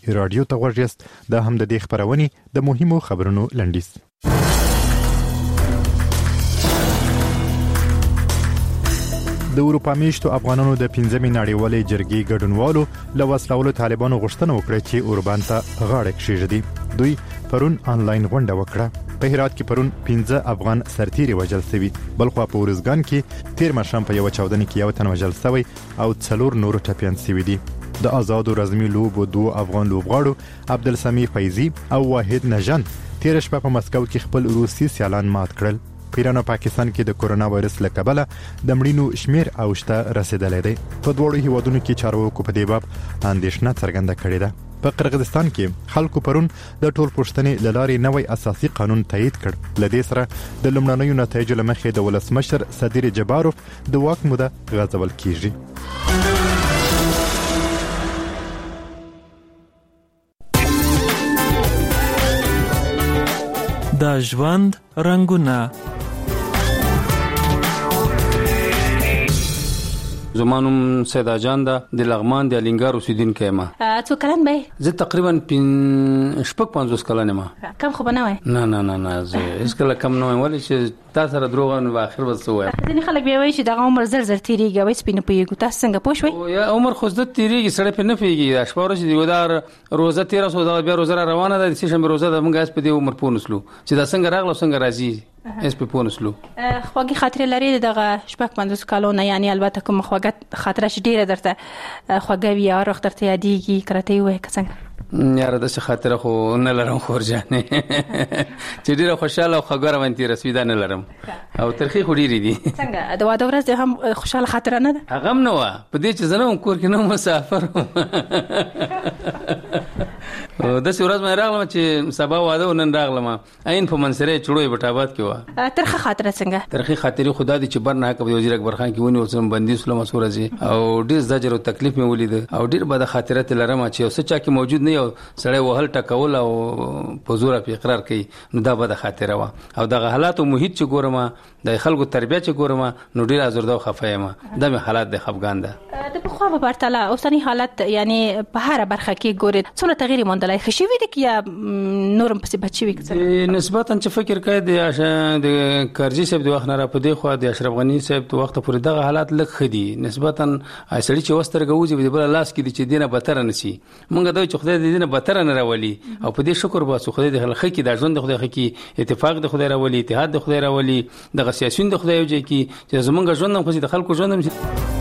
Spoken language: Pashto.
رادیو ته غوږ یاست. دا هم د دې خبرونې د مهمو خبرونو لنډیز. د اروپا میشتو افغانانو د 15مې نړیوالې جرګې ګډونوالو له وسلوالو طالبانو غوښتنه وکړه چې اوربان ته غاړه کېږدي. دوی پرون آنلاین غونډه وکړه. په هرات کې پرون 15 افغان سرتیري وژل شوي. بلخوا په ورزګان کې تیر ماښام په یو چاودنه کې یو تن وژل شوی او 4 نور ټپیان شوي دي. د آزادو رزمي لوبو 2 افغان لوبغاړو عبدالسمیع فیضی او واحد نژان تیر شپه په مسکو کې خپل روسي سیالان مات کړل. په ایران او پاکستان کې د کورونا وایرس له کبله د مړینو شمیر اوجته رسیدلی دی. په دواړو هیوادونو کې چارواکو په دې باب اندېښنه څرګنده کړې ده. په قرغیزستان کې خلکو پرون د ټول پوښتنې له لارې نوی اساسي قانون تایید کړ. له دې سره د لومړنیو نتایجو له مخې د ولسمشر صدر جباروف د واک موده غځول کیږي. د ژوند رنگونه. زمانم سیدا جان دا د لغمان د الینګار اوسیدونکی یم. څو کلن به؟ زه تقریبا 50 کلن یم. کم خو به نه وای؟ نه زه هیڅ کله کم نه وایم، ولې چې تا سره دروغ نو اخر به څه وایم. ځینې خلک بیا وایي چې دغه عمر زر تیریږي او هیڅ پې نه پوهېږو. تاسو څنګه پوه شوئ؟ یا عمر خو زه تیریږي، سړی پې نه پوهېږي. دا شپه ورځ چې دا روزه تېره شوه، دغه بیا روزه را روانه ده، د سې شنبې روزه ده. موږ هېڅ په دې عمر پوه نسلو چې دا څنګه راغله او څنګه راځي، هېڅ پې پوه نسلو. خواږې خاطرې لرې دغه 50 کالو نه؟ یعنې البته کومه خوږه خاطره چې ډېره درته خوږه وي یا روغ درته یادېږي که راته یې ووایې که څنګه؟ یاره داسې خاطره خو نه لرم خورجانې چې ډېره خوشحاله او خوږه روانتېره سوي دا نه لرم، او ترخې خو ډېرې دي. څنګه د واده ورځ هم خوشحاله خاطره نه ده؟ هغه هم نه وه، په دې چې زه نه وم کور کې، نه وم مسافر وم. داسې ورځ مې راغلم چې سبا واده و، نن راغلم عین په منصرې چړوی بټاباد کې وه. ترخه خاطره څنګه؟ ترخې خاطرې خو دا دي چې برناکه د وزیر اکبر خان کې ونیول شوم، بندي شولم څو ورځې، او ډېر زجر او تکلیف مې ولید، او ډېر بده خاطره ترې لرم چې یو څه چا کې موجود نه یو سړی وهل ټکول او په زوره پې اقرار کوي، نو دا بده خاطره وه. او دغه حالات او محیط چې ګورم، د خلکو تربیه چې ګورم، نو ډېر ازرده او خفه یم. دا مې حالات د خفګان ده. د پخوا په پرتله اوسنی حالت یعنی په هره برخه کې ګورې څومره تغییر موندلی ښه شوي دي یا نورم پسې بد شوي؟ نسبتا چې فکر کوي د کرزي صاحب د وخت نه را په دې خوا د اشرف غني صاحب د وخته پورې دغه حالات لږ ښه دي نسبتا. سړي چې وسترګه وځي د بل لاس کې دي چې دینه بتره نشي. موږ دا چې خدای دې دینه بتره نه راولي، او په دې شکر باسو خدای دې خلک کې دا ژوند د خدای کې اتفاق د خدای راولي، اتحاد د خدای راولي، دغه سیاسيون د خدای یو ځای کې چې زمونږ ژوند هم خو د خلکو ژوند هم